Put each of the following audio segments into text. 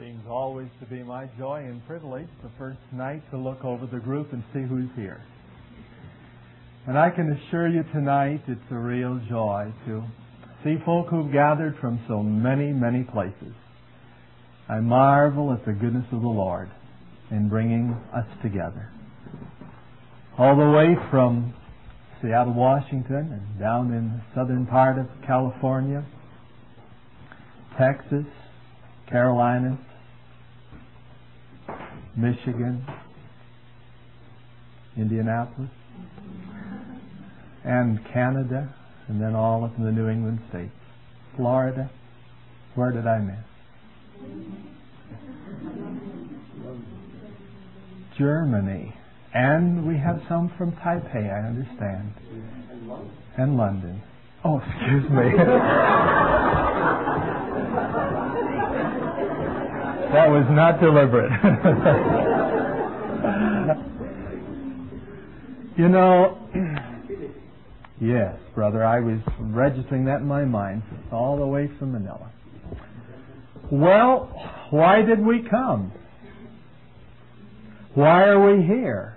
Seems always to be my joy and privilege the first night to look over the group and see who's here. And I can assure you tonight it's a real joy to see folk who've gathered from so many, many places. I marvel at the goodness of the Lord in bringing us together. All the way from Seattle, Washington, and down in the southern part of California, Texas, Carolinas, Michigan, Indianapolis, and Canada, and then all of the New England states. Florida, where did I miss? Germany, and we have some from Taipei, I understand, and London. Oh, excuse me. That was not deliberate. You know, yes, brother, I was registering that in my mind all the way from Manila. Well, why did we come? Why are we here?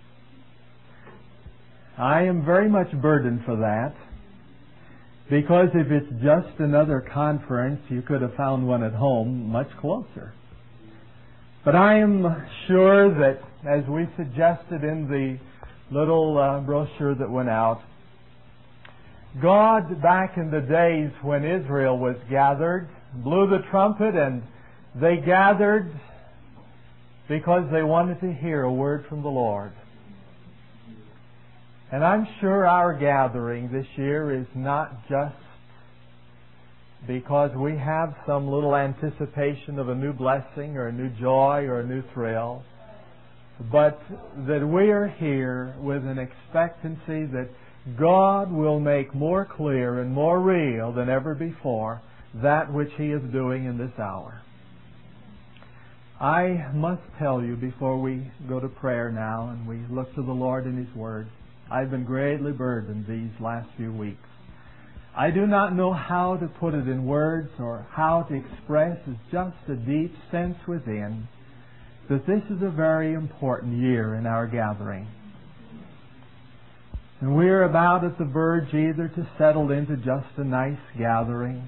I am very much burdened for that, because if it's just another conference, you could have found one at home much closer. But I am sure that, as we suggested in the little brochure that went out, God, back in the days when Israel was gathered, blew the trumpet, and they gathered because they wanted to hear a word from the Lord. And I'm sure our gathering this year is not just because we have some little anticipation of a new blessing or a new joy or a new thrill, but that we are here with an expectancy that God will make more clear and more real than ever before that which He is doing in this hour. I must tell you before we go to prayer now and we look to the Lord in His Word, I've been greatly burdened these last few weeks. I do not know how to put it in words or how to express. It's just a deep sense within that this is a very important year in our gathering. And we're about at the verge either to settle into just a nice gathering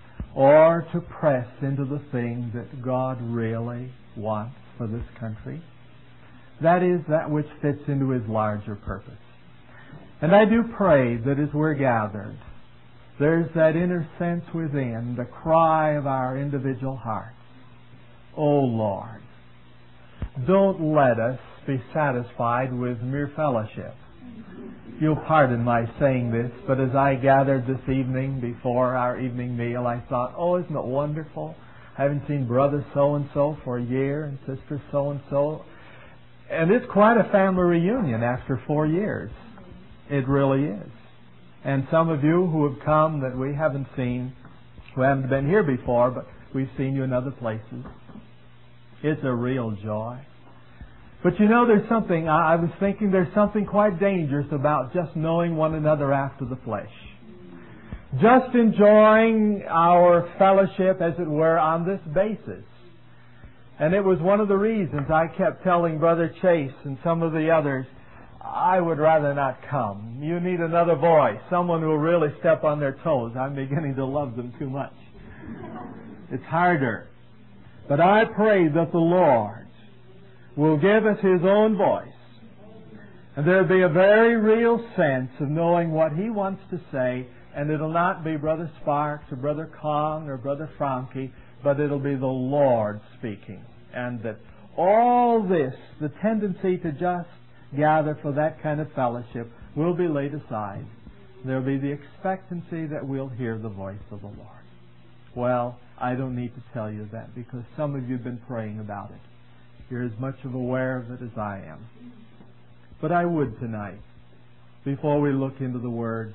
or to press into the thing that God really wants for this country. That is that which fits into His larger purpose. And I do pray that as we're gathered, there's that inner sense within, the cry of our individual hearts. Oh Lord, don't let us be satisfied with mere fellowship. You'll pardon my saying this, but as I gathered this evening before our evening meal, I thought, oh, isn't it wonderful? I haven't seen brother so-and-so for a year and sister so-and-so. And it's quite a family reunion after 4 years. It really is. And some of you who have come that we haven't seen, who haven't been here before, but we've seen you in other places. It's a real joy. But you know, there's something, I was thinking there's something quite dangerous about just knowing one another after the flesh. Just enjoying our fellowship, as it were, on this basis. And it was one of the reasons I kept telling Brother Chase and some of the others, I would rather not come. You need another voice, someone who will really step on their toes. I'm beginning to love them too much. It's harder. But I pray that the Lord will give us His own voice. And there'll be a very real sense of knowing what He wants to say, and it'll not be Brother Sparks or Brother Kong or Brother Franke, but it'll be the Lord speaking. And that all this, the tendency to just gather for that kind of fellowship, will be laid aside. There'll be the expectancy that we'll hear the voice of the Lord. Well, I don't need to tell you that because some of you have been praying about it. You're as much aware of it as I am. But I would tonight, before we look into the Word,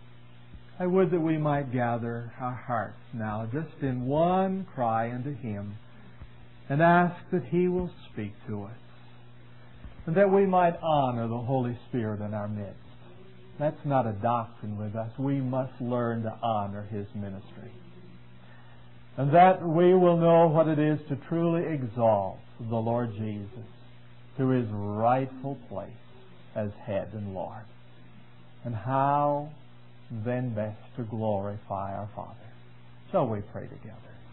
I would that we might gather our hearts now just in one cry unto Him and ask that He will speak to us and that we might honor the Holy Spirit in our midst. That's not a doctrine with us. We must learn to honor His ministry. and that we will know what it is to truly exalt the Lord Jesus to His rightful place as head and Lord. And how then best to glorify our Father. Shall we pray together?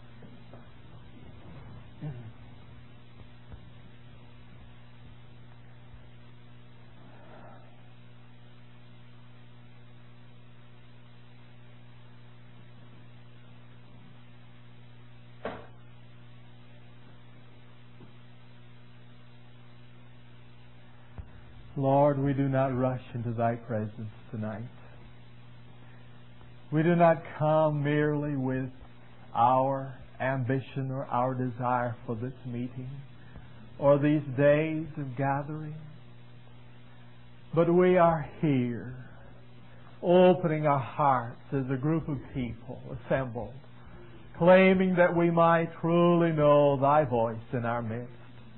Lord, we do not rush into Thy presence tonight. We do not come merely with our ambition or our desire for this meeting or these days of gathering, but we are here opening our hearts as a group of people assembled, claiming that we might truly know Thy voice in our midst.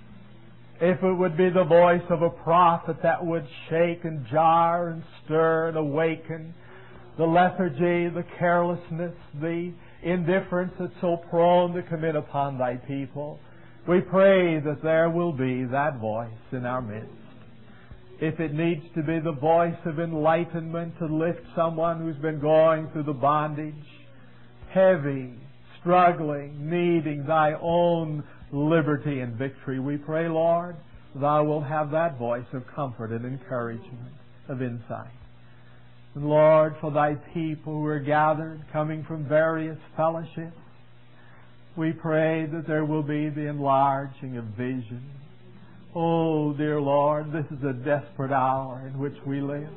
If it would be the voice of a prophet that would shake and jar and stir and awaken the lethargy, the carelessness, the indifference that's so prone to come in upon Thy people, we pray that there will be that voice in our midst. If it needs to be the voice of enlightenment to lift someone who's been going through the bondage, heavy, struggling, needing Thy own liberty and victory, we pray, Lord, Thou wilt have that voice of comfort and encouragement, of insight. And Lord, for Thy people who are gathered, coming from various fellowships, we pray that there will be the enlarging of vision. Oh, dear Lord, this is a desperate hour in which we live.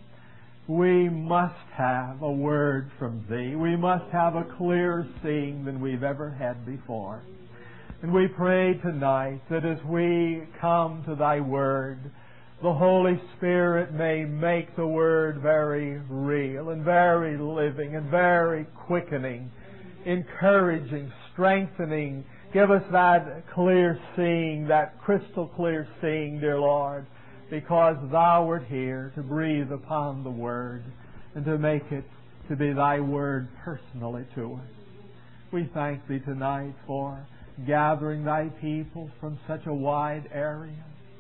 We must have a word from Thee. We must have a clearer seeing than we've ever had before. And we pray tonight that as we come to Thy Word, the Holy Spirit may make the Word very real and very living and very quickening, encouraging, strengthening. Give us that clear seeing, that crystal clear seeing, dear Lord, because Thou art here to breathe upon the Word and to make it to be Thy Word personally to us. We thank Thee tonight for gathering Thy people from such a wide area.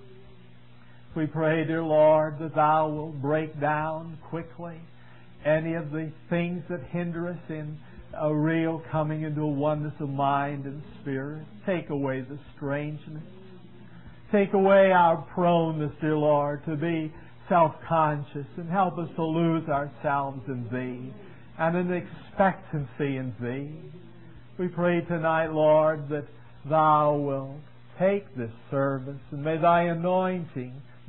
We pray, dear Lord, that Thou wilt break down quickly any of the things that hinder us in a real coming into a oneness of mind and spirit. Take away the strangeness. Take away our proneness, dear Lord, to be self-conscious, and help us to lose ourselves in Thee and in expectancy in Thee. We pray tonight, Lord, that Thou wilt take this service, and may Thy anointing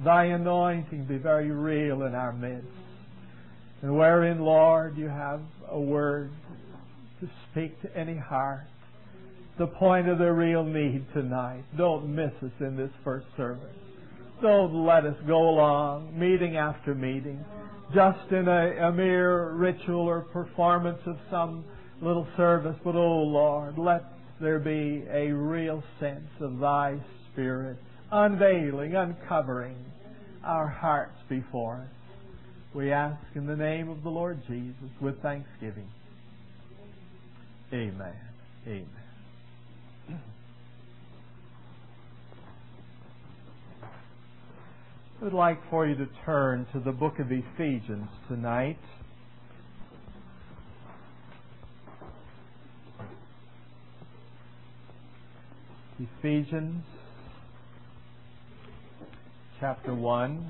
be very real in our midst. And wherein, Lord, You have a word to speak to any heart, the point of the real need tonight. Don't miss us in this first service. Don't let us go along, meeting after meeting, just in a mere ritual or performance of some little service, but oh Lord, let there be a real sense of Thy Spirit unveiling, uncovering our hearts before us. We ask in the name of the Lord Jesus with thanksgiving. Amen. Amen. I would like for you to turn to the book of Ephesians tonight. Ephesians chapter 1.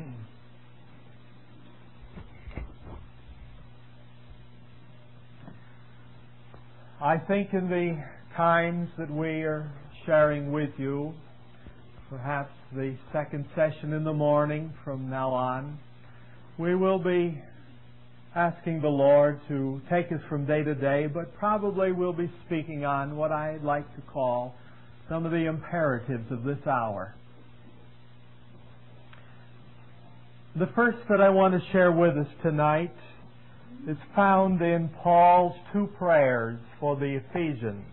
I think in the times that we are sharing with you, perhaps the second session in the morning from now on, we will be asking the Lord to take us from day to day, but probably we'll be speaking on what I'd like to call some of the imperatives of this hour. The first that I want to share with us tonight is found in Paul's two prayers for the Ephesians.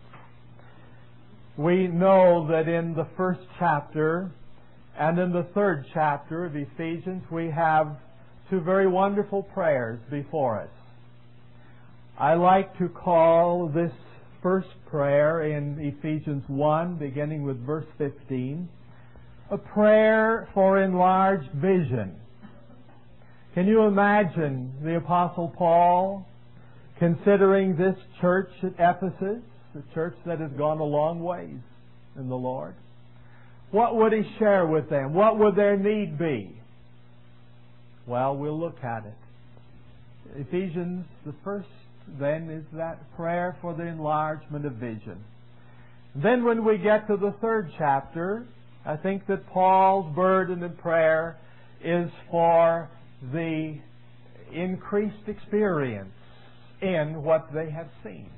We know that in the first chapter and in the third chapter of Ephesians we have two very wonderful prayers before us. I like to call this first prayer in Ephesians 1, beginning with verse 15, a prayer for enlarged vision. Can you imagine the Apostle Paul considering this church at Ephesus, a church that has gone a long ways in the Lord? What would he share with them? What would their need be? Well, we'll look at it. Ephesians, the first then, is that prayer for the enlargement of vision. Then when we get to the third chapter, I think that Paul's burden and prayer is for the increased experience in what they have seen.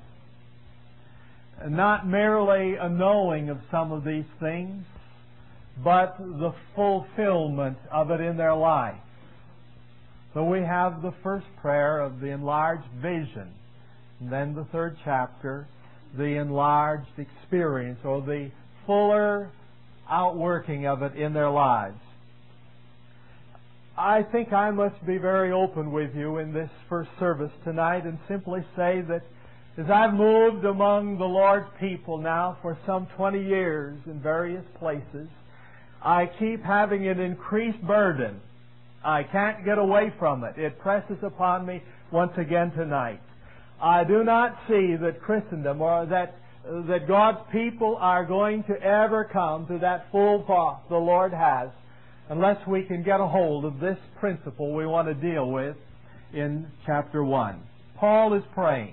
Not merely a knowing of some of these things, but the fulfillment of it in their life. So we have the first prayer of the enlarged vision. And then the third chapter, the enlarged experience, or the fuller outworking of it in their lives. I think I must be very open with you in this first service tonight and simply say that as I've moved among the Lord's people now for some 20 years in various places, I keep having an increased burden. I can't get away from it. It presses upon me once again tonight. I do not see that Christendom or that God's people are going to ever come to that full thought the Lord has unless we can get a hold of this principle we want to deal with in chapter 1. Paul is praying.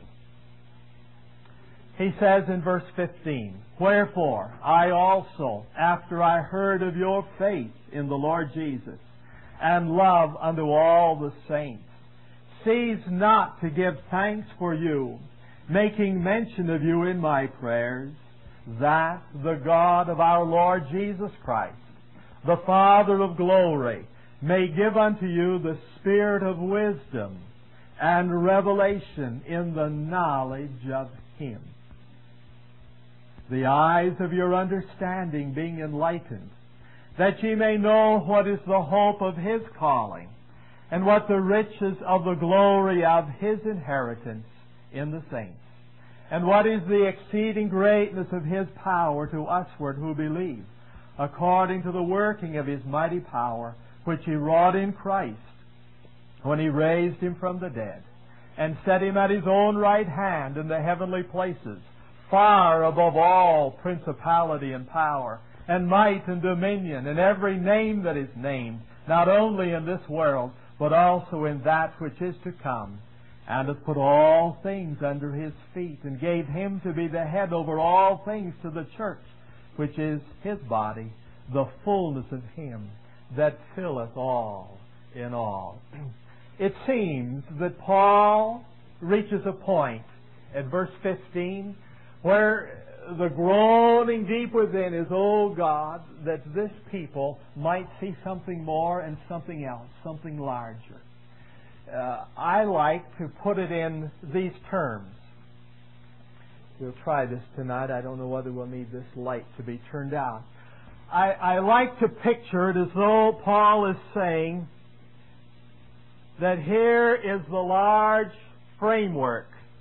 He says in verse 15, "Wherefore I also, after I heard of your faith in the Lord Jesus, and love unto all the saints, cease not to give thanks for you, making mention of you in my prayers, that the God of our Lord Jesus Christ, the Father of glory, may give unto you the spirit of wisdom and revelation in the knowledge of Him, the eyes of your understanding being enlightened, that ye may know what is the hope of His calling, and what the riches of the glory of His inheritance in the saints, and what is the exceeding greatness of His power to usward who believe, according to the working of His mighty power, which He wrought in Christ, when He raised Him from the dead, and set Him at His own right hand in the heavenly places, far above all principality and power, and might and dominion, and every name that is named, not only in this world, but also in that which is to come, and hath put all things under His feet, and gave Him to be the head over all things to the church, which is His body, the fullness of Him that filleth all in all." It seems that Paul reaches a point at verse 15 where the groaning deep within is, "Oh God, that this people might see something more and something else, something larger." I like to put it in these terms. We'll try this tonight. I don't know whether we'll need this light to be turned out. I like to picture it as though Paul is saying that here is the large framework.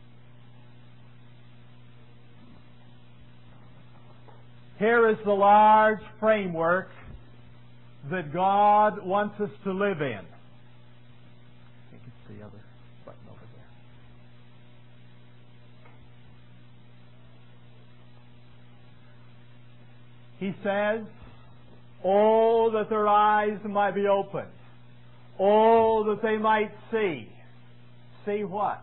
Here is the large framework that God wants us to live in. I think it's the other button over there. He says, "Oh, that their eyes might be opened. Oh, that they might see." See what?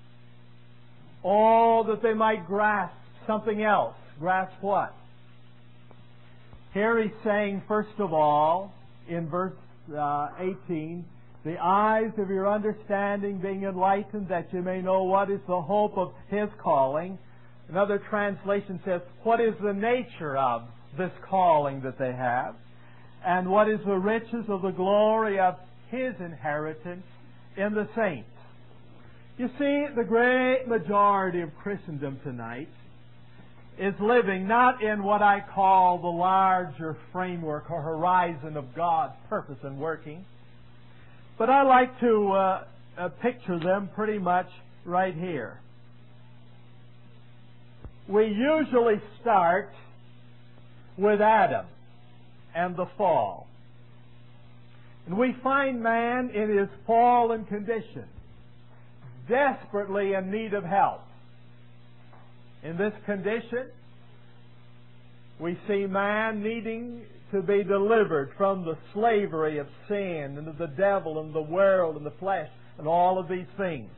Oh, that they might grasp something else. Grasp what? Here he's saying, first of all, in verse 18, "The eyes of your understanding being enlightened, that you may know what is the hope of His calling." Another translation says, what is the nature of this calling that they have? And what is the riches of the glory of His inheritance in the saints? You see, the great majority of Christendom tonight is living not in what I call the larger framework or horizon of God's purpose and working, but I like to picture them pretty much right here. we usually start with Adam and the fall. And we find man in his fallen condition, desperately in need of help. In this condition, we see man needing to be delivered from the slavery of sin and of the devil and the world and the flesh and all of these things.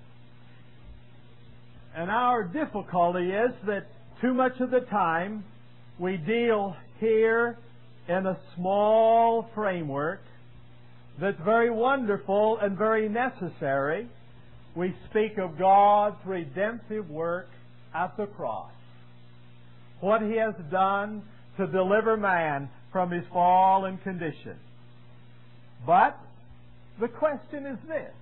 And our difficulty is that too much of the time we deal here in a small framework that's very wonderful and very necessary. We speak of God's redemptive work at the cross. What He has done to deliver man from his fallen condition. But the question is this: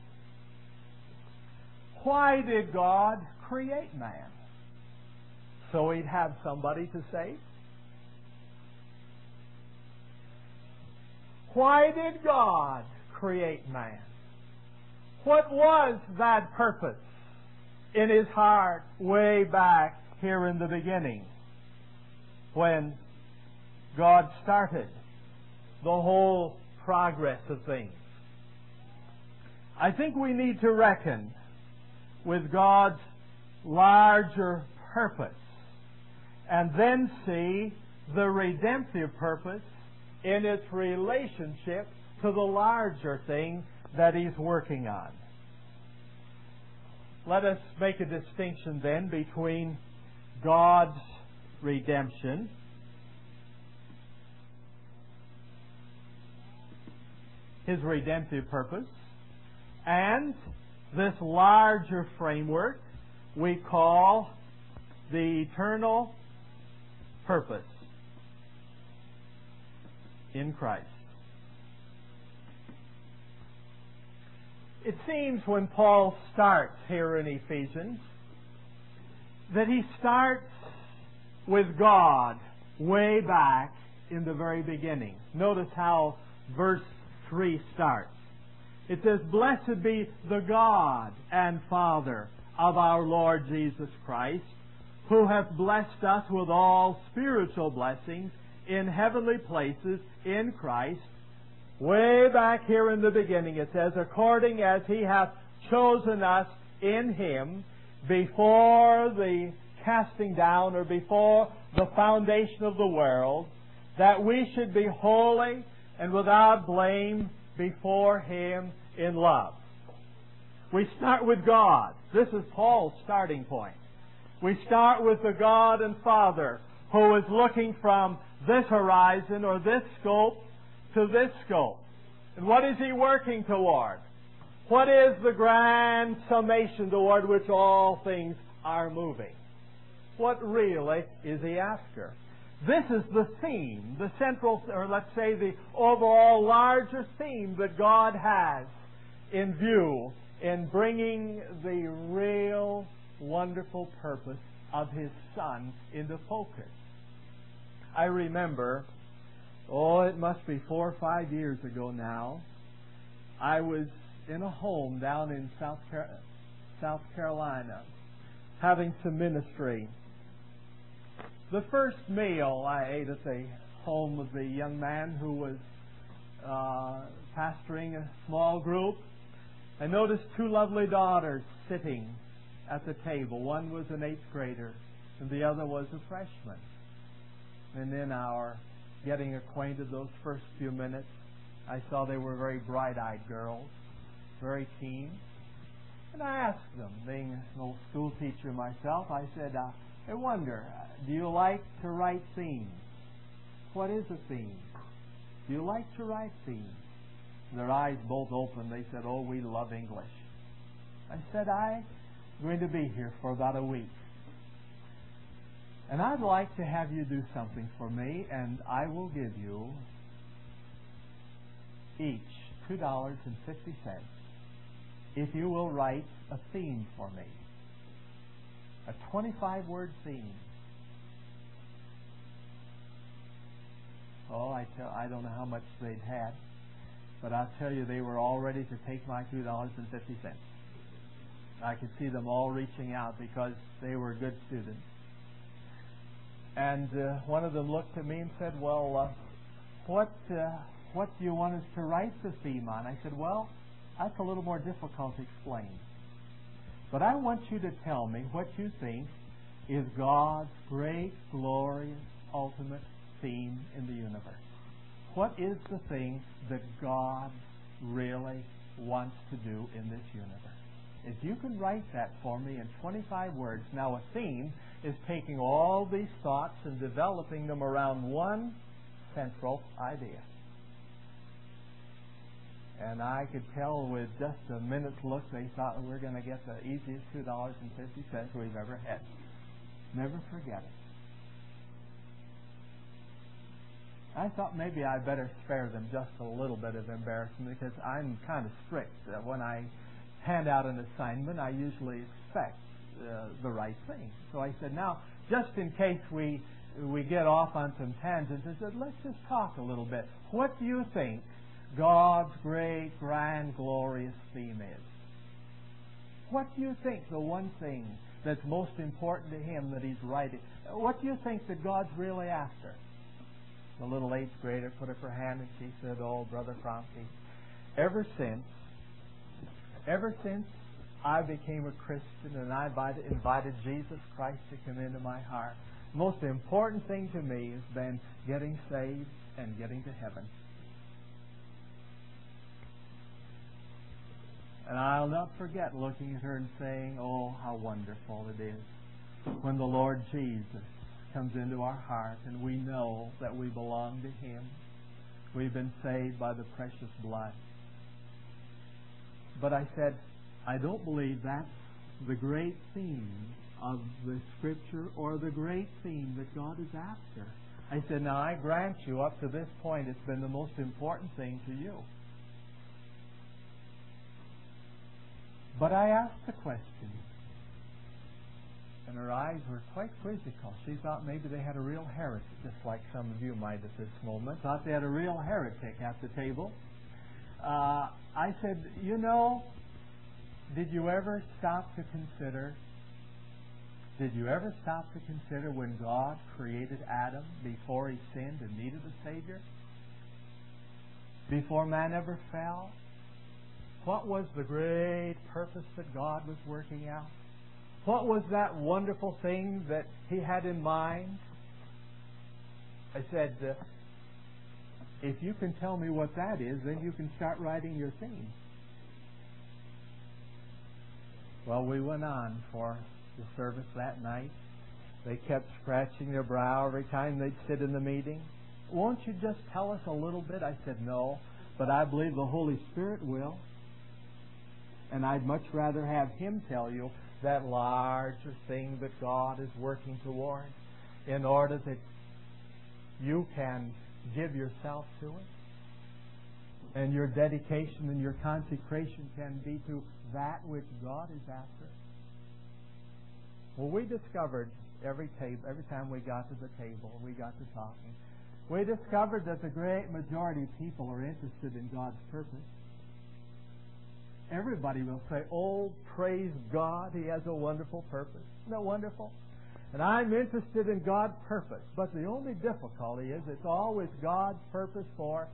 why did God create man? So He'd have somebody to save? Why did God create man? What was that purpose in His heart way back here in the beginning when God started the whole progress of things? I think we need to reckon with God's larger purpose and then see the redemptive purpose in its relationship to the larger thing that He's working on. Let us make a distinction then between God's redemption His redemptive purpose and this larger framework we call the eternal purpose in Christ. It seems when Paul starts here in Ephesians that he starts with God way back in the very beginning. Notice how verse 3 starts. It says, "Blessed be the God and Father of our Lord Jesus Christ, who hath blessed us with all spiritual blessings in heavenly places in Christ." Way back here in the beginning it says, "According as He hath chosen us in Him before the casting down or before the foundation of the world, that we should be holy and without blame before Him in love." We start with God. This is Paul's starting point. We start with the God and Father who is looking from this horizon or this scope to this scope. And what is He working toward? What is the grand summation toward which all things are moving? What really is He after? This is the theme, the central, or let's say the overall larger theme that God has in view in bringing the real wonderful purpose of His Son into focus. I remember, it must be 4 or 5 years ago now, I was in a home down in South Carolina having some ministry. The first meal I ate at the home of the young man who was pastoring a small group, I noticed 2 lovely daughters sitting at the table. One was an 8th grader and the other was a freshman. And in our getting acquainted those first few minutes, I saw they were very bright-eyed girls, very keen. And I asked them, being an old school teacher myself, I said, I wonder, do you like to write themes? What is a theme? Do you like to write themes? Their eyes both opened. They said, "Oh, we love English." I said, "I'm going to be here for about a week. And I'd like to have you do something for me, and I will give you each $2.50 if you will write a theme for me. A 25-word theme." I don't know how much they'd had, but I'll tell you, they were all ready to take my $2.50. I could see them all reaching out because they were good students. And one of them looked at me and said, well, what do you want us to write the theme on? I said, well, that's a little more difficult to explain. But I want you to tell me what you think is God's great, glorious, ultimate theme in the universe. What is the thing that God really wants to do in this universe? If you can write that for me in 25 words. Now, a theme is taking all these thoughts and developing them around one central idea. And I could tell with just a minute's look they thought we were going to get the easiest $2.50 we've ever had. Never forget it. I thought maybe I better spare them just a little bit of embarrassment, because I'm kind of strict. When I hand out an assignment, I usually expect the right thing. So I said, now, just in case we get off on some tangents, I said, let's just talk a little bit. What do you think God's great, grand, glorious theme is? What do you think the one thing that's most important to Him that He's writing? What do you think that God's really after? The little 8th grader put up her hand and she said, oh, Brother Franke, ever since I became a Christian and I invited Jesus Christ to come into my heart, the most important thing to me has been getting saved and getting to heaven. And I'll not forget looking at her and saying, oh, how wonderful it is when the Lord Jesus comes into our heart and we know that we belong to Him. We've been saved by the precious blood. But I said, I don't believe that's the great theme of the Scripture or the great theme that God is after. I said, now I grant you up to this point it's been the most important thing to you. But I asked the question, and her eyes were quite quizzical. She thought maybe they had a real heretic, just like some of you might at this moment. Thought they had a real heretic at the table. I said, you know, did you ever stop to consider when God created Adam before he sinned and needed a Savior? Before man ever fell? What was the great purpose that God was working out? What was that wonderful thing that He had in mind? I said, if you can tell me what that is, then you can start writing your theme. Well, we went on for the service that night. They kept scratching their brow every time they'd sit in the meeting. Won't you just tell us a little bit? I said, no, but I believe the Holy Spirit will. And I'd much rather have Him tell you that larger thing that God is working toward in order that you can give yourself to it. And your dedication and your consecration can be to that which God is after. Well, we discovered every time we got to the table, we got to talking, we discovered that the great majority of people are interested in God's purpose. Everybody will say, oh, praise God, He has a wonderful purpose. Isn't that wonderful? And I'm interested in God's purpose. But the only difficulty is it's always God's purpose for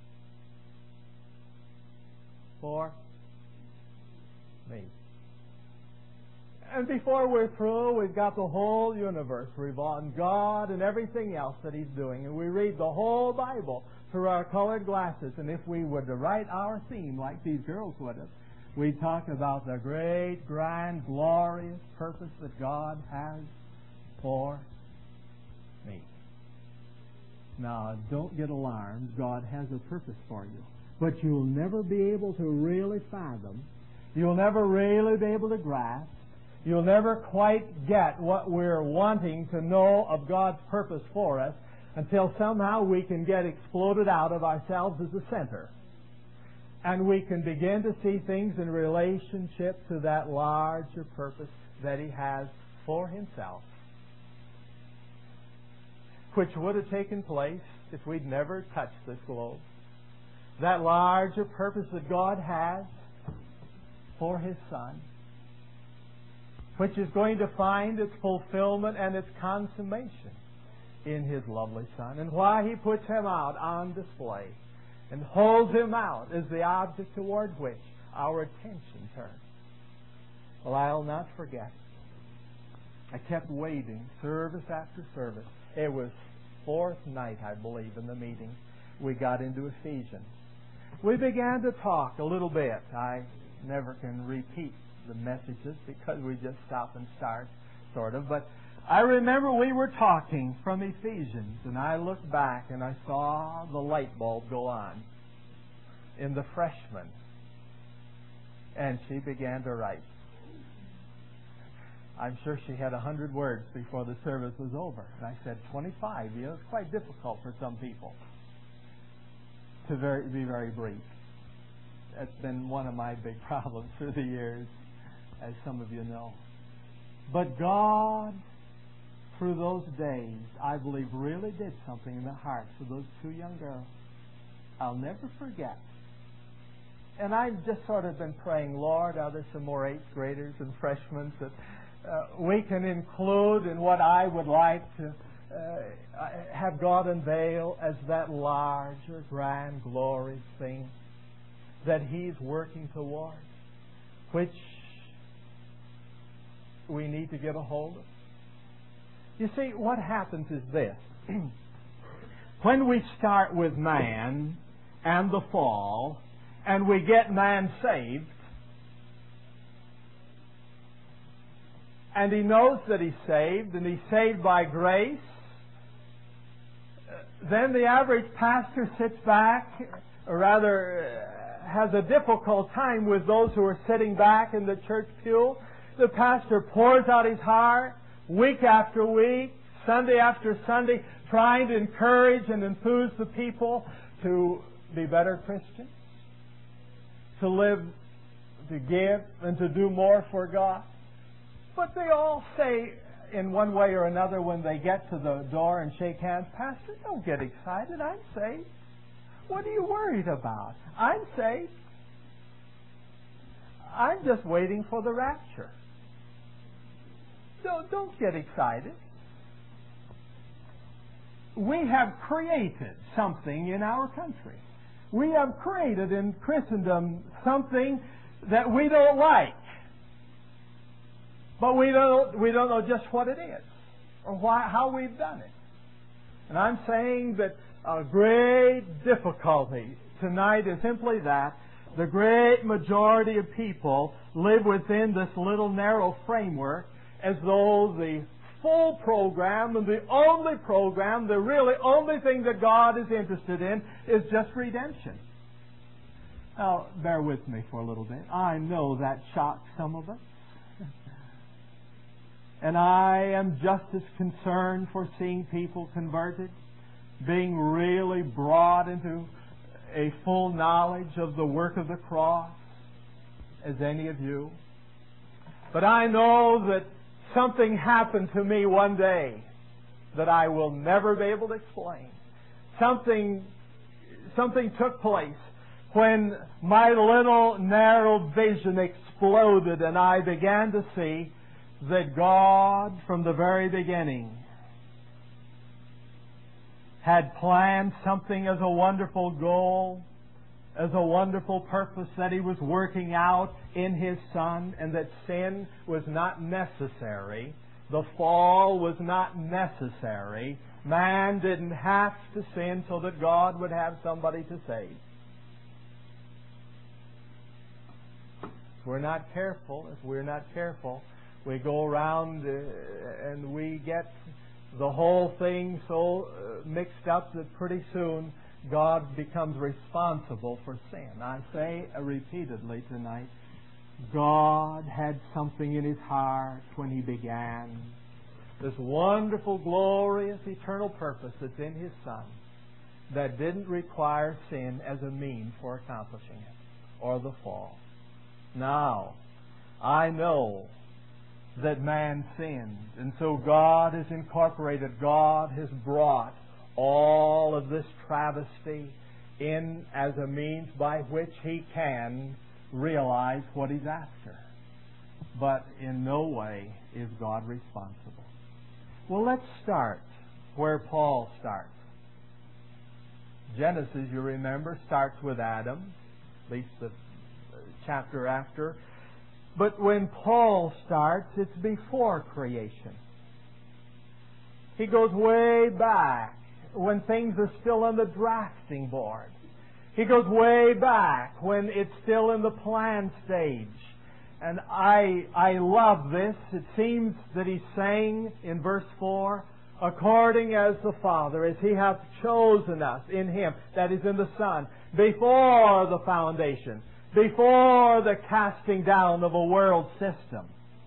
me. And before we're through, we've got the whole universe revolving, God and everything else that He's doing. And we read the whole Bible through our colored glasses. And if we were to write our theme like these girls would have, we'd talk about the great, grand, glorious purpose that God has for me. Now, don't get alarmed. God has a purpose for you. But you'll never be able to really fathom. You'll never really be able to grasp. You'll never quite get what we're wanting to know of God's purpose for us until somehow we can get exploded out of ourselves as a center. And we can begin to see things in relationship to that larger purpose that He has for Himself, which would have taken place if we'd never touched this globe. That larger purpose that God has for His Son, which is going to find its fulfillment and its consummation in His lovely Son, and why He puts Him out on display and holds Him out as the object toward which our attention turns. Well, I'll not forget. I kept waiting, service after service. It was fourth night, I believe, in the meeting. We got into Ephesians. We began to talk a little bit. I never can repeat the messages because we just stop and start, sort of. But I remember we were talking from Ephesians, and I looked back and I saw the light bulb go on in the freshman. And she began to write. I'm sure she had 100 words before the service was over. And I said, 25. You know, it's quite difficult for some people to be very brief. That's been one of my big problems through the years, as some of you know. But God, through those days, I believe really did something in the hearts of those two young girls. I'll never forget. And I've just sort of been praying, Lord, are there some more 8th graders and freshmen that we can include in what I would like to have God unveil as that larger, grand, glorious thing that He's working toward, which we need to get a hold of. You see, what happens is this. When we start with man and the fall, and we get man saved, and he knows that he's saved, and he's saved by grace, then the average pastor sits back, or rather has a difficult time with those who are sitting back in the church pew. The pastor pours out his heart week after week, Sunday after Sunday, trying to encourage and enthuse the people to be better Christians, to live, to give, and to do more for God. But they all say, in one way or another, when they get to the door and shake hands, Pastor, don't get excited. I'm saved. What are you worried about? I'm saved. I'm just waiting for the rapture. So don't get excited. We have created something in our country. We have created in Christendom something that we don't like. But we don't know just what it is or how we've done it. And I'm saying that a great difficulty tonight is simply that the great majority of people live within this little narrow framework as though the full program and the only program, the really only thing that God is interested in is just redemption. Now, bear with me for a little bit. I know that shocks some of us. And I am just as concerned for seeing people converted, being really brought into a full knowledge of the work of the cross as any of you. But I know that something happened to me one day that I will never be able to explain. Something took place when my little narrow vision exploded and I began to see that God, from the very beginning, had planned something as a wonderful goal, as a wonderful purpose that He was working out in His Son, and that sin was not necessary. The fall was not necessary. Man didn't have to sin so that God would have somebody to save. If we're not careful, we go around and we get the whole thing so mixed up that pretty soon God becomes responsible for sin. I say repeatedly tonight, God had something in His heart when He began this wonderful, glorious, eternal purpose that's in His Son that didn't require sin as a means for accomplishing it, or the fall. Now, I know that man sinned, and so God has incorporated, God has brought all of this travesty in as a means by which He can realize what He's after. But in no way is God responsible. Well, let's start where Paul starts. Genesis, you remember, starts with Adam, at least the chapter after. But when Paul starts, it's before creation. He goes way back when things are still on the drafting board. He goes way back when it's still in the plan stage. And I love this. It seems that he's saying in verse 4, according as the Father, as He hath chosen us in Him, that is in the Son, before the foundation, before the casting down of a world system,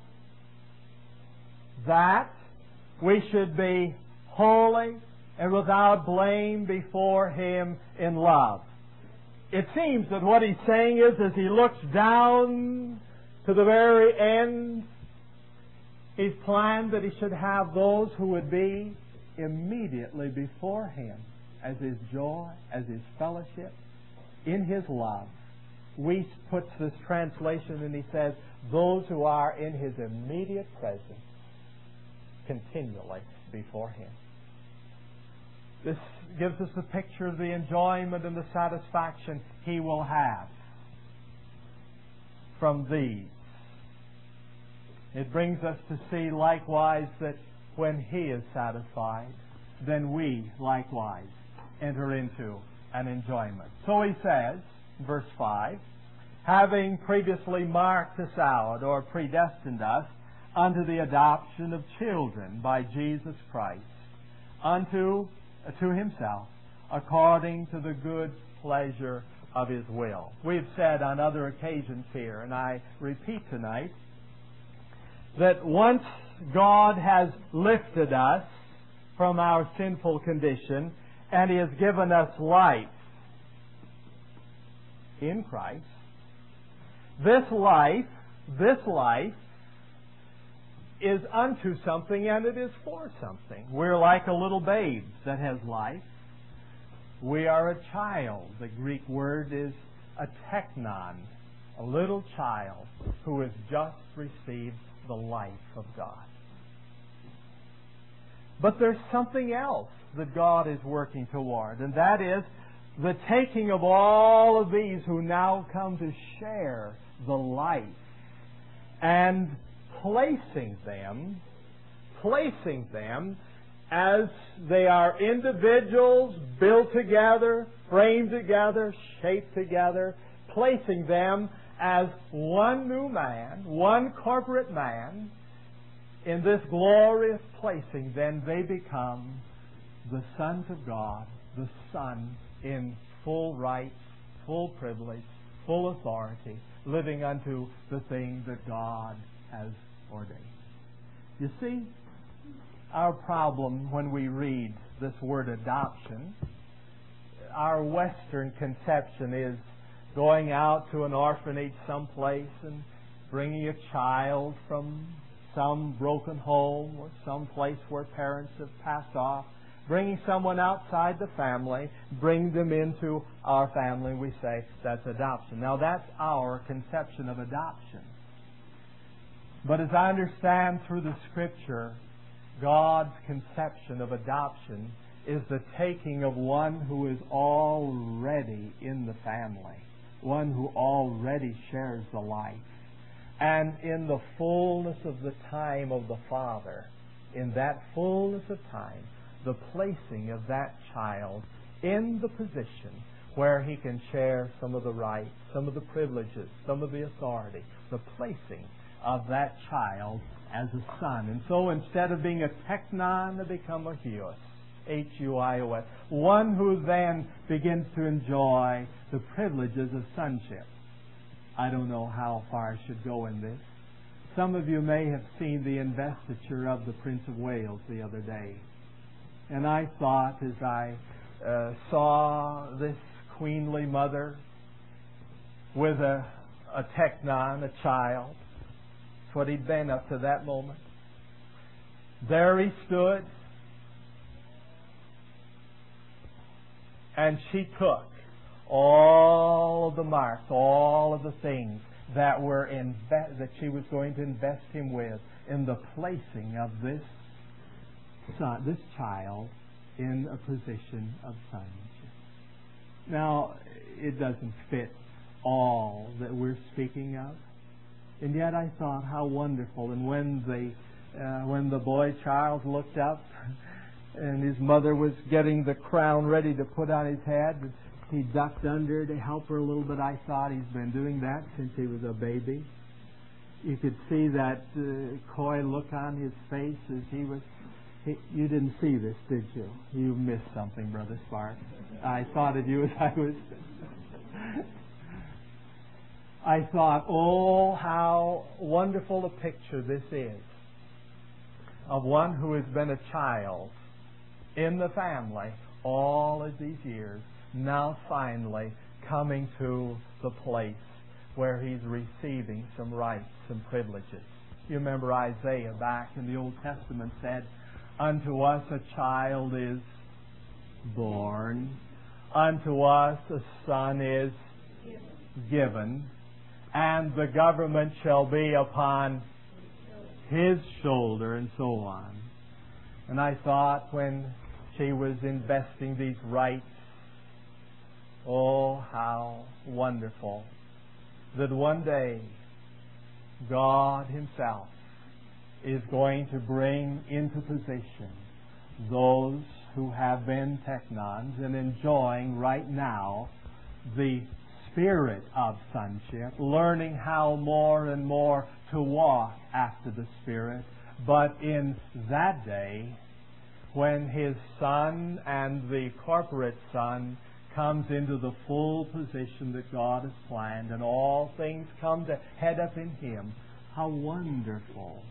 that we should be holy and without blame before Him in love. It seems that what he's saying is, as he looks down to the very end, He's planned that He should have those who would be immediately before Him as His joy, as His fellowship, in His love. Weiss puts this translation and he says, those who are in His immediate presence continually before Him. This gives us a picture of the enjoyment and the satisfaction He will have from these. It brings us to see likewise that when He is satisfied, then we likewise enter into an enjoyment. So he says, verse 5, having previously marked us out or predestined us unto the adoption of children by Jesus Christ, to Himself, according to the good pleasure of His will. We've said on other occasions here, and I repeat tonight, that once God has lifted us from our sinful condition and He has given us life in Christ, this life is unto something and it is for something. We're like a little babe that has life. We are a child. The Greek word is a teknon, a little child who has just received the life of God. But there's something else that God is working toward, and that is the taking of all of these who now come to share the life and placing them as they are individuals built together, framed together, shaped together, placing them as one new man, one corporate man. In this glorious placing, then they become the sons of God, the Son in full rights, full privilege, full authority, living unto the thing that God has ordained. You see, our problem when we read this word adoption, our Western conception is going out to an orphanage someplace and bringing a child from some broken home or some place where parents have passed off, bringing someone outside the family, bring them into our family, we say that's adoption. Now that's our conception of adoption. But as I understand through the Scripture, God's conception of adoption is the taking of one who is already in the family, one who already shares the life. And in the fullness of the time of the Father, in that fullness of time, the placing of that child in the position where he can share some of the rights, some of the privileges, some of the authority, the placing of that child as a son. And so instead of being a teknon, they become a huios, H-U-I-O-S, one who then begins to enjoy the privileges of sonship. I don't know how far I should go in this. Some of you may have seen the investiture of the Prince of Wales the other day. And I thought, as I saw this queenly mother with a teknon, a child, that's what he'd been up to that moment. There he stood, and she took all of the marks, all of the things that were that she was going to invest him with in the placing of this son, this child in a position of sonship. Now, it doesn't fit all that we're speaking of, and yet I thought how wonderful. And when the boy child looked up and his mother was getting the crown ready to put on his head, he ducked under to help her a little bit. I thought he's been doing that since he was a baby. You could see that coy look on his face as he was... You didn't see this, did you? You missed something, Brother Spark. I thought of you as I was... I thought, oh, how wonderful a picture this is of one who has been a child in the family all of these years, now finally coming to the place where he's receiving some rights and privileges. You remember Isaiah back in the Old Testament said, "Unto us a child is born, unto us a son is given, and the government shall be upon his shoulder," and so on. And I thought when she was investing these rights, oh, how wonderful that one day God Himself is going to bring into position those who have been teknons and enjoying right now the spirit of sonship, learning how more and more to walk after the Spirit. But in that day, when His Son and the corporate Son comes into the full position that God has planned, and all things come to head up in Him, how wonderful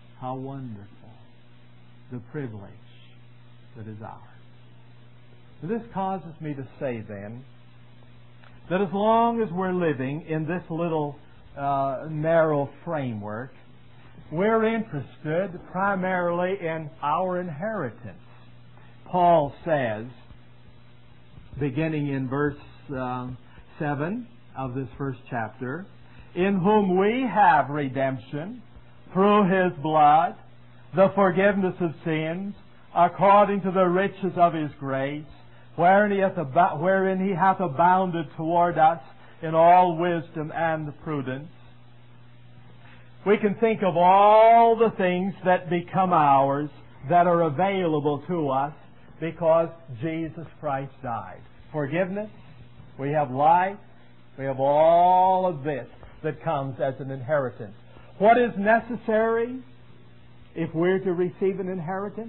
the privilege that is ours. So this causes me to say then that as long as we're living in this little narrow framework, we're interested primarily in our inheritance. Paul says, beginning in verse 7 of this first chapter, "In whom we have redemption through His blood, the forgiveness of sins, according to the riches of His grace, wherein He hath abounded toward us in all wisdom and prudence." We can think of all the things that become ours, that are available to us because Jesus Christ died. Forgiveness, we have life, we have all of this that comes as an inheritance. What is necessary if we're to receive an inheritance?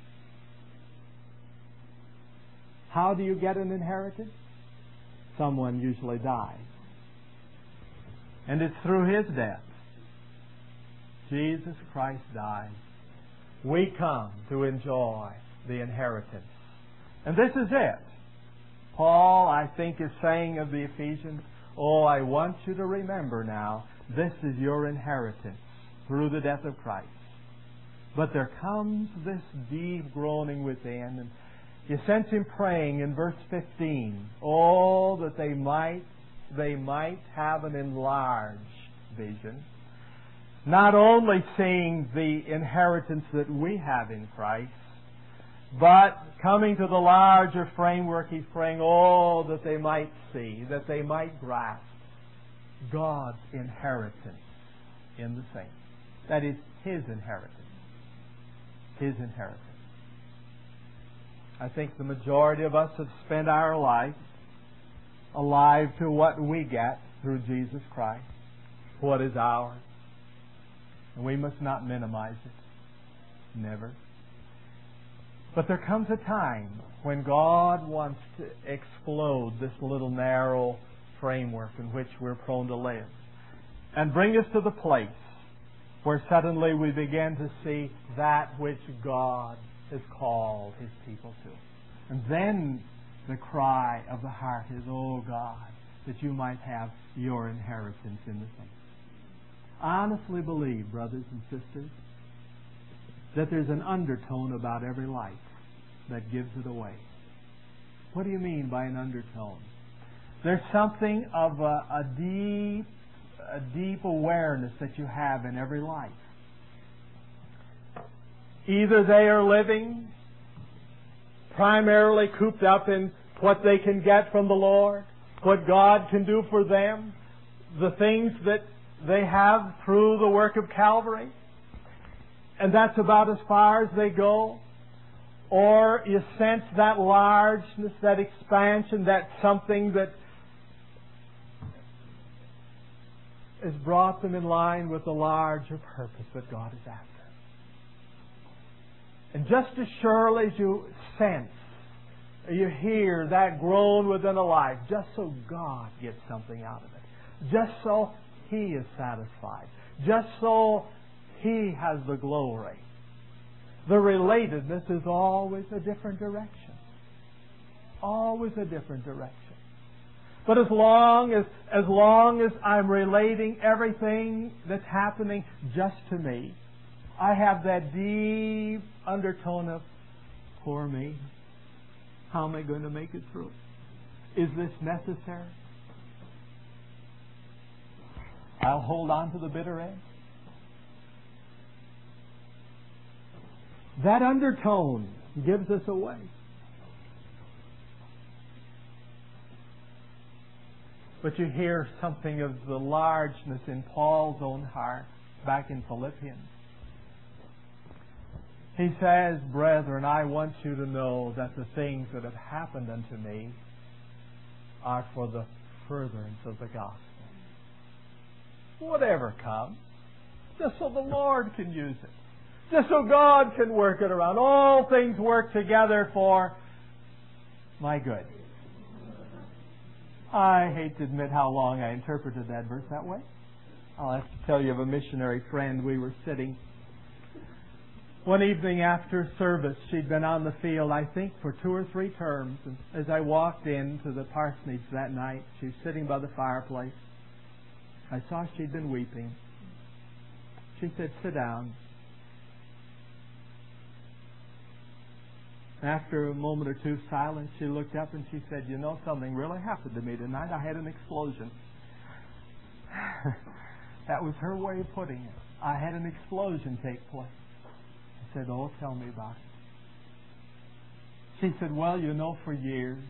How do you get an inheritance? Someone usually dies. And it's through His death. Jesus Christ died. We come to enjoy the inheritance. And this is it. Paul, I think, is saying of the Ephesians, oh, I want you to remember now, this is your inheritance through the death of Christ. But there comes this deep groaning within, and you sense Him praying in verse 15, oh, that they might have an enlarged vision, not only seeing the inheritance that we have in Christ, but coming to the larger framework, He's praying, oh, that they might see, that they might grasp God's inheritance in the saints. That is His inheritance. His inheritance. I think the majority of us have spent our life alive to what we get through Jesus Christ, what is ours. And we must not minimize it. Never. But there comes a time when God wants to explode this little narrow framework in which we're prone to live and bring us to the place where suddenly we begin to see that which God has called His people to. And then the cry of the heart is, oh God, that you might have your inheritance in the saints. I honestly believe, brothers and sisters, that there's an undertone about every life that gives it away. What do you mean by an undertone? There's something of a deep awareness that you have in every life. Either they are living primarily cooped up in what they can get from the Lord, what God can do for them, the things that they have through the work of Calvary, and that's about as far as they go? Or you sense that largeness, that expansion, that something that has brought them in line with the larger purpose that God is after. And just as surely as you sense, you hear that groan within a life, just so God gets something out of it, just so He is satisfied, just so He has the glory, the relatedness is always a different direction. Always a different direction. But as long as I'm relating everything that's happening just to me, I have that deep undertone of, poor me. How am I going to make it through? Is this necessary? I'll hold on to the bitter end. That undertone gives us away. But you hear something of the largeness in Paul's own heart back in Philippians. He says, brethren, I want you to know that the things that have happened unto me are for the furtherance of the gospel. Whatever comes, just so the Lord can use it. Just so God can work it around. All things work together for my good. I hate to admit how long I interpreted that verse that way. I'll have to tell you of a missionary friend. We were sitting one evening after service. She'd been on the field, I think, for 2 or 3 terms. And as I walked into the parsonage that night, she was sitting by the fireplace. I saw she'd been weeping. She said, sit down. After a moment or two of silence, she looked up and she said, you know, something really happened to me tonight. I had an explosion. That was her way of putting it. I had an explosion take place. I said, oh, tell me about it. She said, well, you know, for years,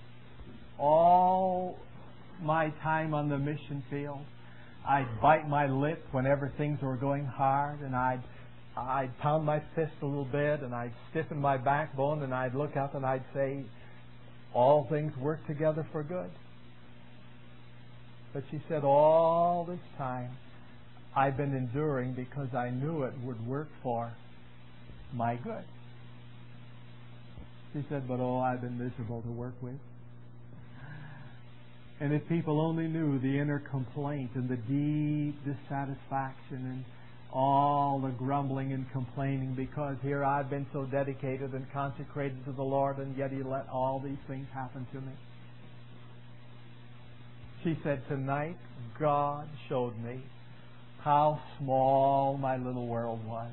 all my time on the mission field, I'd bite my lip whenever things were going hard, and I'd pound my fist a little bit, and I'd stiffen my backbone, and I'd look up and I'd say, all things work together for good. But she said, all this time, I've been enduring because I knew it would work for my good. She said, but oh, I've been miserable to work with. And if people only knew the inner complaint and the deep dissatisfaction and all the grumbling and complaining, because here I've been so dedicated and consecrated to the Lord, and yet He let all these things happen to me. She said, tonight God showed me how small my little world was.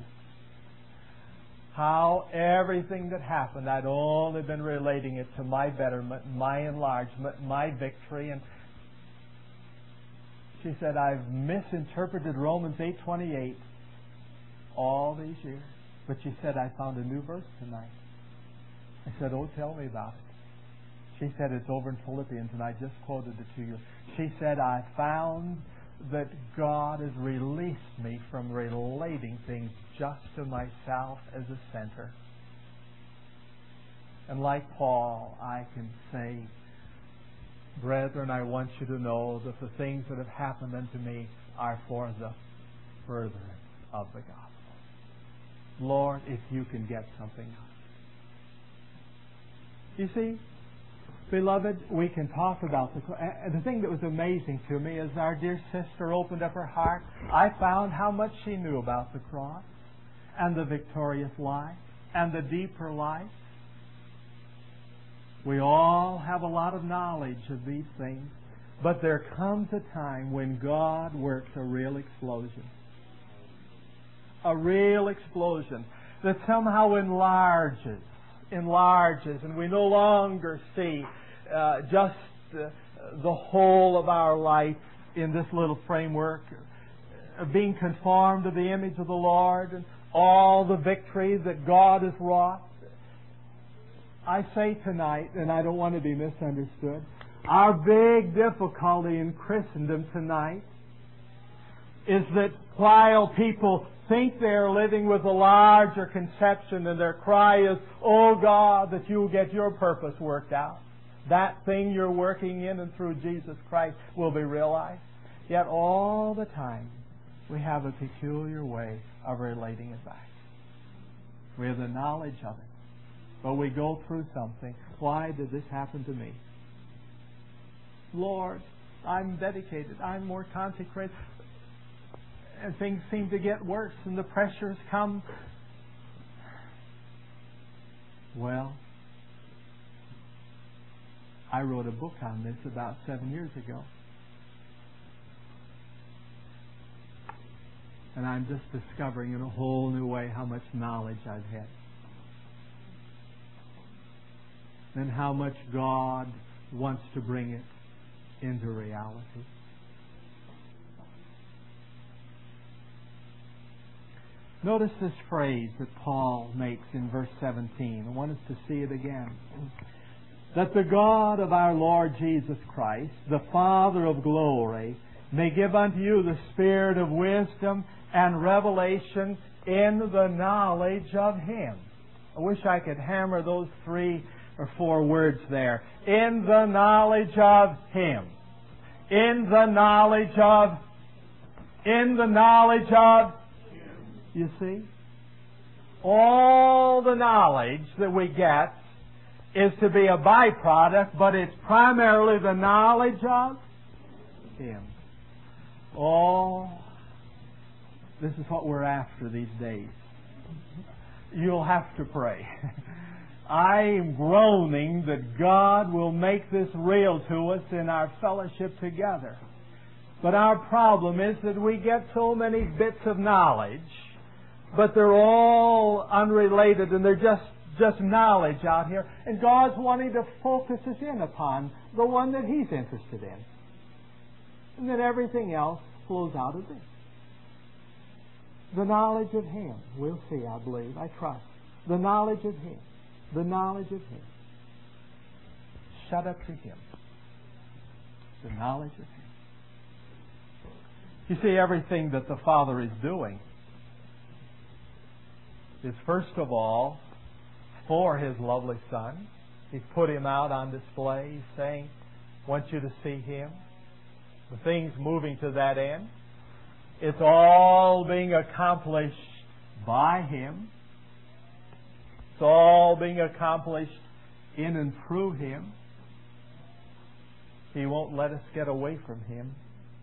How everything that happened, I'd only been relating it to my betterment, my enlargement, my victory. And she said, I've misinterpreted Romans 8:28 all these years. But she said, I found a new verse tonight. I said, oh, tell me about it. She said, it's over in Philippians, and I just quoted it to you. She said, I found that God has released me from relating things just to myself as a center. And like Paul, I can say, brethren, I want you to know that the things that have happened unto me are for the furtherance of the gospel. Lord, if you can get something out of it. You see, beloved, we can talk about the thing that was amazing to me is our dear sister opened up her heart. I found how much she knew about the cross and the victorious life and the deeper life. We all have a lot of knowledge of these things, but there comes a time when God works a real explosion. A real explosion that somehow enlarges, and we no longer see just the whole of our life in this little framework of being conformed to the image of the Lord and all the victories that God has wrought. I say tonight, and I don't want to be misunderstood, our big difficulty in Christendom tonight is that while people think they're living with a larger conception and their cry is, "Oh God, that you will get your purpose worked out. That thing you're working in and through Jesus Christ will be realized." Yet all the time we have a peculiar way of relating it back. We have the knowledge of it, but we go through something. Why did this happen to me? Lord, I'm dedicated. I'm more consecrated. And things seem to get worse and the pressures come. Well, I wrote a book on this about 7 years ago. And I'm just discovering in a whole new way how much knowledge I've had. And how much God wants to bring it into reality. Notice this phrase that Paul makes in verse 17. I want us to see it again. That the God of our Lord Jesus Christ, the Father of glory, may give unto you the spirit of wisdom and revelation in the knowledge of Him. I wish I could hammer those 3 or 4 words there. In the knowledge of Him. In the knowledge of. In the knowledge of. You see? All the knowledge that we get is to be a byproduct, but it's primarily the knowledge of Him. Oh, this is what we're after these days. You'll have to pray. I am groaning that God will make this real to us in our fellowship together. But our problem is that we get so many bits of knowledge, but they're all unrelated and they're just knowledge out here. And God's wanting to focus us in upon the one that He's interested in. And then everything else flows out of this. The knowledge of Him. We'll see, I believe. I trust. The knowledge of Him. The knowledge of Him. Shut up to Him. The knowledge of Him. You see, everything that the Father is doing is first of all for His lovely Son. He's put Him out on display. He's saying, "I want you to see Him." The things moving to that end. It's all being accomplished by Him. It's all being accomplished in and through Him. He won't let us get away from Him.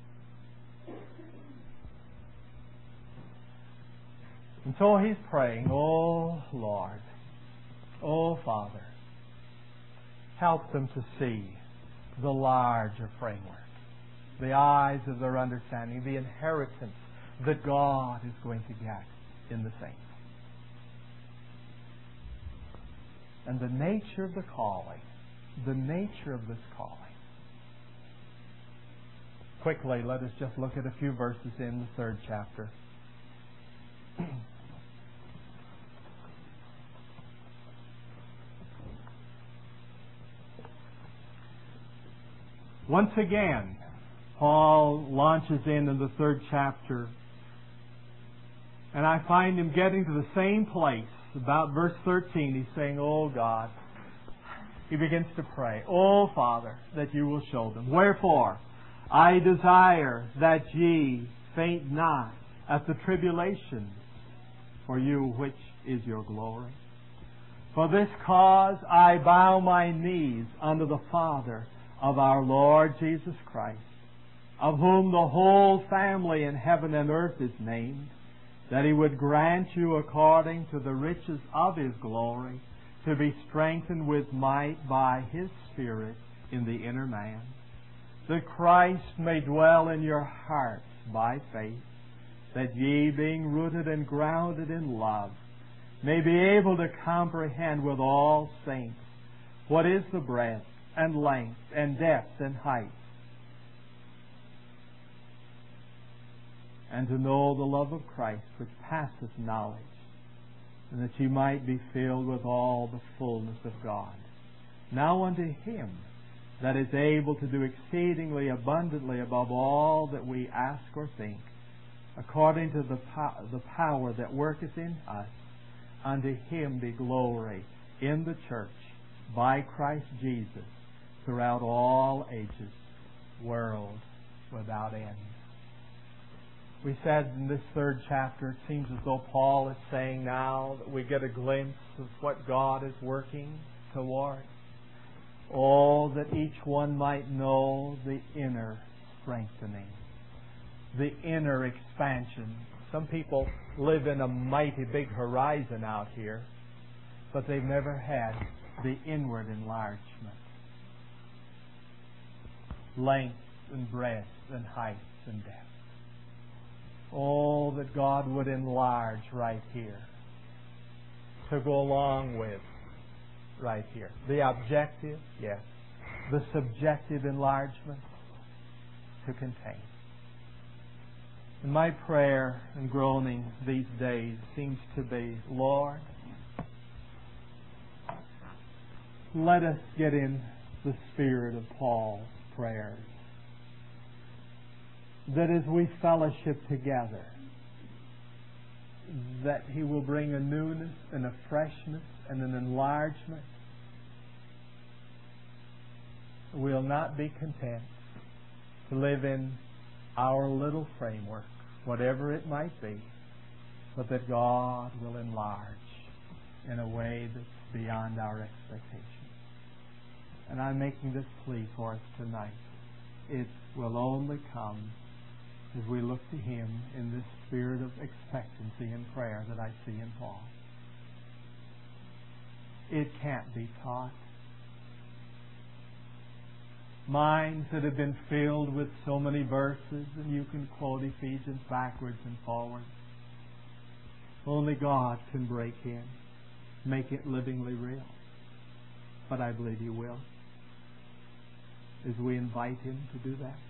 And so He's praying, "Oh Lord, oh Father, help them to see the larger framework, the eyes of their understanding, the inheritance that God is going to get in the saints. And the nature of the calling, the nature of this calling." Quickly, let us just look at a few verses in the 3rd chapter. Once again, Paul launches in the 3rd chapter, and I find him getting to the same place. About verse 13, he's saying, "Oh God." He begins to pray, "Oh Father, that you will show them. Wherefore, I desire that ye faint not at the tribulation for you, which is your glory. For this cause I bow my knees unto the Father of our Lord Jesus Christ, of whom the whole family in heaven and earth is named, that He would grant you according to the riches of His glory to be strengthened with might by His Spirit in the inner man, that Christ may dwell in your hearts by faith, that ye, being rooted and grounded in love, may be able to comprehend with all saints what is the breadth and length and depth and height, and to know the love of Christ which passeth knowledge, and that ye might be filled with all the fullness of God. Now unto Him that is able to do exceedingly abundantly above all that we ask or think, according to the power that worketh in us, unto Him be glory in the church by Christ Jesus throughout all ages, world without end. We said in this third chapter, it seems as though Paul is saying now that we get a glimpse of what God is working toward. Oh, that each one might know the inner strengthening, the inner expansion. Some people live in a mighty big horizon out here, but they've never had the inward enlargement. Length and breadth and height and depth. Oh, that God would enlarge right here to go along with right here. The objective, yes. The subjective enlargement to contain. And my prayer and groaning these days seems to be, Lord, let us get in the spirit of Paul's prayers. That as we fellowship together, that He will bring a newness and a freshness and an enlargement. We'll not be content to live in our little framework, whatever it might be, but that God will enlarge in a way that's beyond our expectations. And I'm making this plea for us tonight. It will only come as we look to Him in this spirit of expectancy and prayer that I see in Paul. It can't be taught. Minds that have been filled with so many verses, and you can quote Ephesians backwards and forwards. Only God can break in, make it livingly real. But I believe He will, as we invite Him to do that.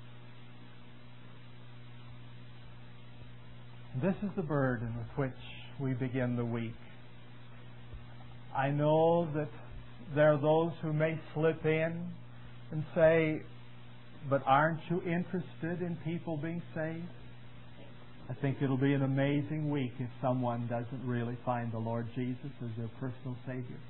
This is the burden with which we begin the week. I know that there are those who may slip in and say, but aren't you interested in people being saved? I think it'll be an amazing week if someone doesn't really find the Lord Jesus as their personal Savior.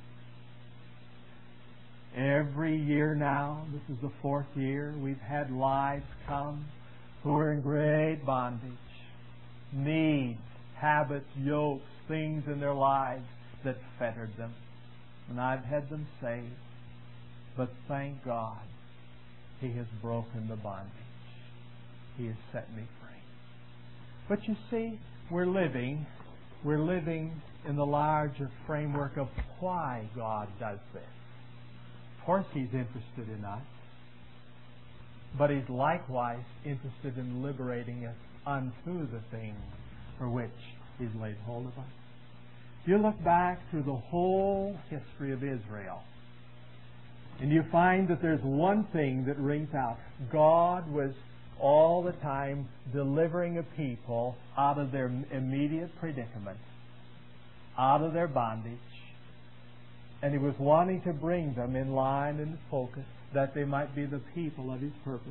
Every year now, this is the 4th year, we've had lives come who are in great bondage. Needs, habits, yokes, things in their lives that fettered them. And I've had them saved. But thank God, He has broken the bondage. He has set me free. But you see, we're living in the larger framework of why God does this. Of course He's interested in us, but He's likewise interested in liberating us unto the things for which He's laid hold of us. If you look back through the whole history of Israel, and you find that there's one thing that rings out. God was all the time delivering a people out of their immediate predicament, out of their bondage, and He was wanting to bring them in line and focus that they might be the people of His purpose.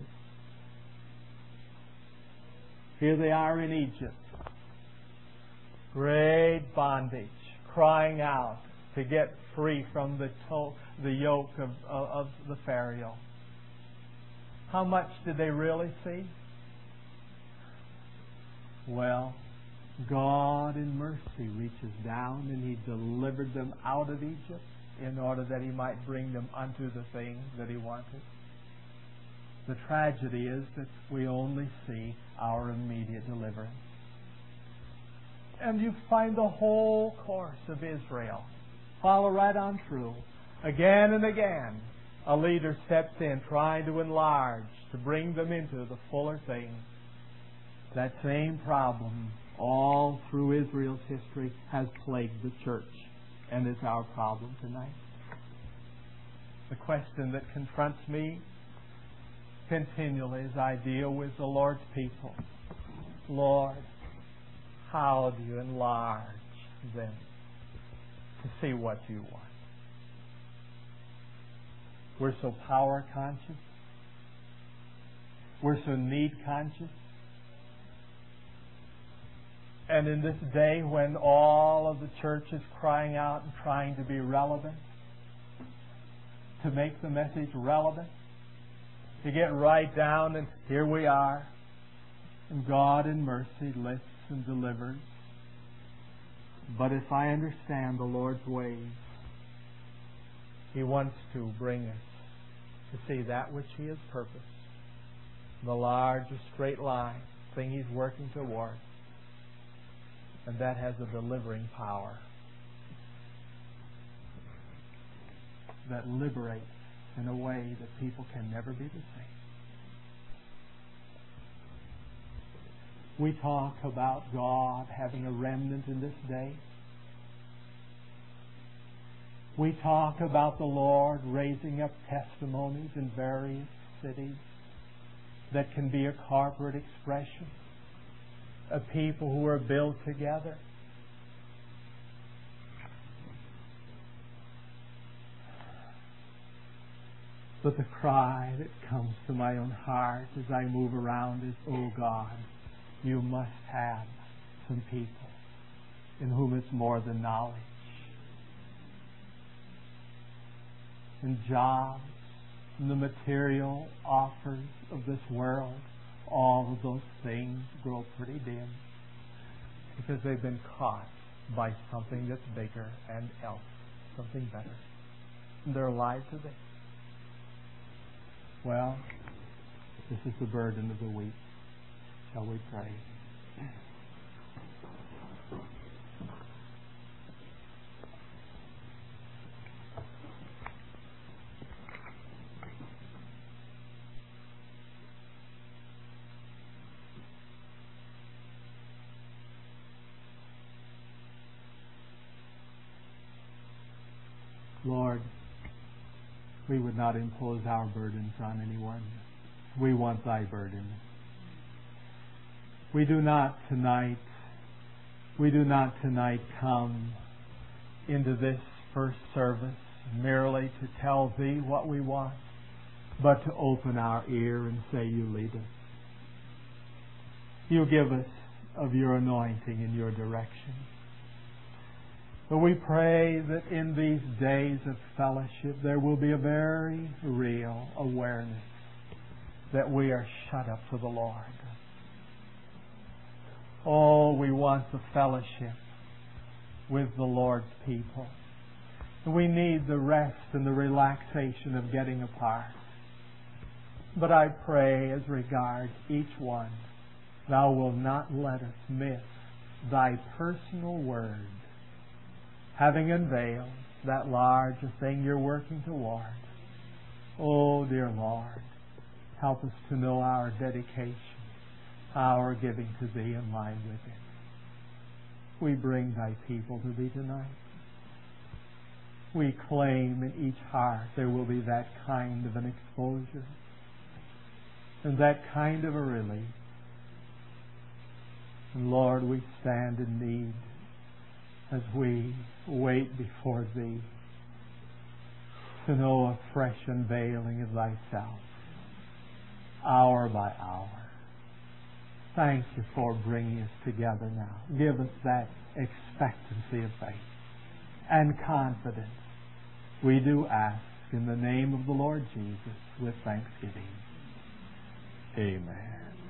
Here they are in Egypt. Great bondage, crying out to get free from the yoke of the Pharaoh. How much did they really see? Well, God in mercy reaches down and He delivered them out of Egypt in order that He might bring them unto the thing that He wanted. The tragedy is that we only see our immediate deliverance. And you find the whole course of Israel. Follow right on through. Again and again, a leader steps in trying to enlarge, to bring them into the fuller thing. That same problem all through Israel's history has plagued the church and is our problem tonight. The question that confronts me continually as I deal with the Lord's people. Lord, how do you enlarge them? to see what you want. We're so power conscious. We're so need conscious. And in this day when all of the church is crying out and trying to be relevant, to make the message relevant, to get right down, and here we are, and God in mercy lifts and delivers. But if I understand the Lord's ways, He wants to bring us to see that which He has purposed, the largest straight line thing He's working toward, and that has a delivering power that liberates in a way that people can never be the same. We talk about God having a remnant in this day. We talk about the Lord raising up testimonies in various cities that can be a corporate expression of people who are built together. But the cry that comes to my own heart as I move around is, oh God, you must have some people in whom it's more than knowledge. And jobs and the material offers of this world, all of those things grow pretty dim because they've been caught by something that's bigger and else, something better. And their lives are this. Well, this is the burden of the week. Shall we pray? Lord, we would not impose our burdens on anyone. We want Thy burden. We do not tonight come into this first service merely to tell Thee what we want, but to open our ear and say, You lead us. You give us of Your anointing and Your direction. But we pray that in these days of fellowship there will be a very real awareness that we are shut up for the Lord. Oh, we want the fellowship with the Lord's people. We need the rest and the relaxation of getting apart. But I pray as regards each one, Thou wilt not let us miss Thy personal word, having unveiled that large thing You're working toward. Oh, dear Lord, help us to know our dedication, our giving to Thee in line with it. We bring Thy people to Thee tonight. We claim in each heart there will be that kind of an exposure and that kind of a relief. And Lord, we stand in need as we wait before Thee to know a fresh unveiling of Thyself, hour by hour. Thank You for bringing us together now. Give us that expectancy of faith and confidence. We do ask in the name of the Lord Jesus with thanksgiving. Amen.